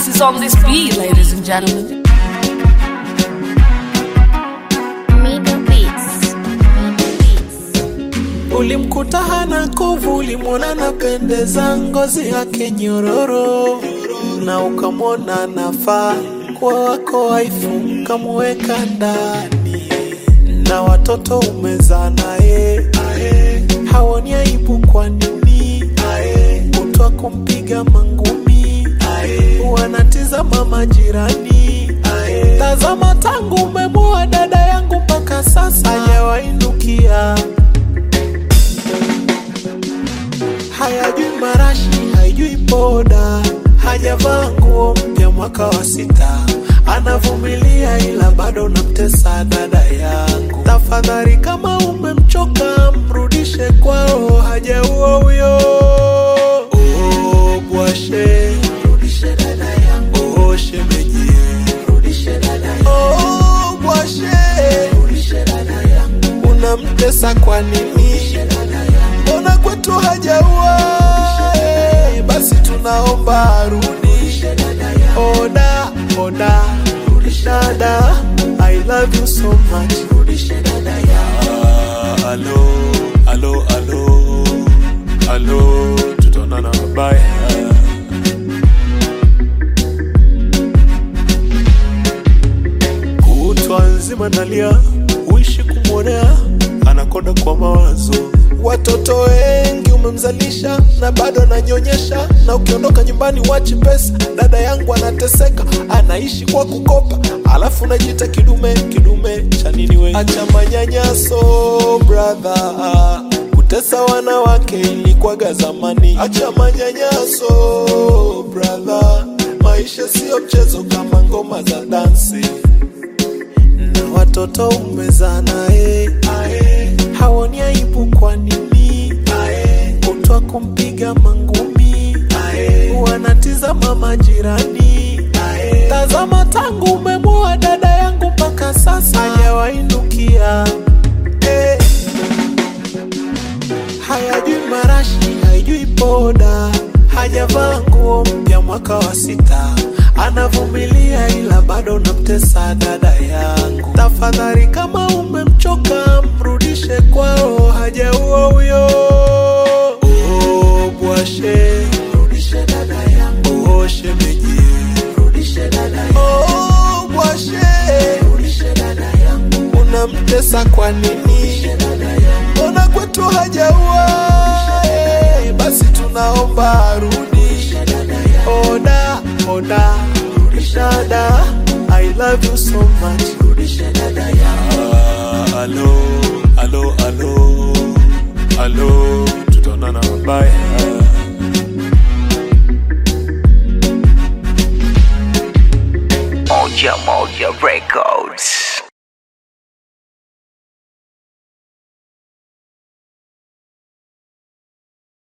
is on this beat, ladies and gentlemen. Ulimkuta hana kovu, ulimwona napendeza, ngozi yake nyororo, na ukamwona nafaa kwa wako waifu, ukamweka ndani, na watoto umezaa naye, haoni aibu kwa nini? Kutwa kumpiga mangumi, wanatizama majirani. Tazama tangu umemwoa dada yangu mpaka sasa hajawainukia. Hayajui marashi, haijui poda, hajavaa nguo mpya mwaka wa 6. Anavumilia ila bado namtesa dada yangu. Tafadhali kama umemchoka mrudishe kwao, hajaua huyo. Oh bwashe, mrudishe dada yangu. Oh shemeji, mrudishe dada yangu. Oh bwashe, mrudishe dada yangu. Unamtesa kwa nini? Mbona kwetu hajaua? Basi tunaomba arudi. Oda, oda, dada, I love you so much. Alo, alo, alo, alo, tutaonana bye. Kutwa nzima nalia, uishi kumwonea, anakonda kwa mawazo. Watoto wengi umemzalisha na bado ananyonyesha, na ukiondoka nyumbani wachi pesa. Dada yangu anateseka, anaishi kwa kukopa, alafu najiita kidume. Kidume cha nini we? Acha manyanyaso brother, kutesa wanawake ilikuwaga zamani. Acha manyanyaso brother, maisha sio mchezo kama ngoma za dansi. Na watoto umezaa naye, haoni aibu kwa nini? Kutwa kumpiga mangumi, wanatizama majirani. Tazama tangu umemwoa dada yangu mpaka sasa hajawainukia. Hayajui marashi, haijui poda, hajavaa nguo mpya mwaka wa 6. Anavumilia ila bado namtesa dada yangu. Tafadhali kama umemchoka mrudishe kwao, hajaua huyo. Oh bwashe, mrudishe dada yangu. Oh shemeji, mrudishe dada yangu. Oh bwashe, mrudishe dada yangu. Unamtesa kwa nini? Mbona kwetu hajaua? Basi tunaomba arudi. Oda, oda, dada, I love you so much. Alo, alo, alo, alo, tutaonana bye. Moja Moja Records.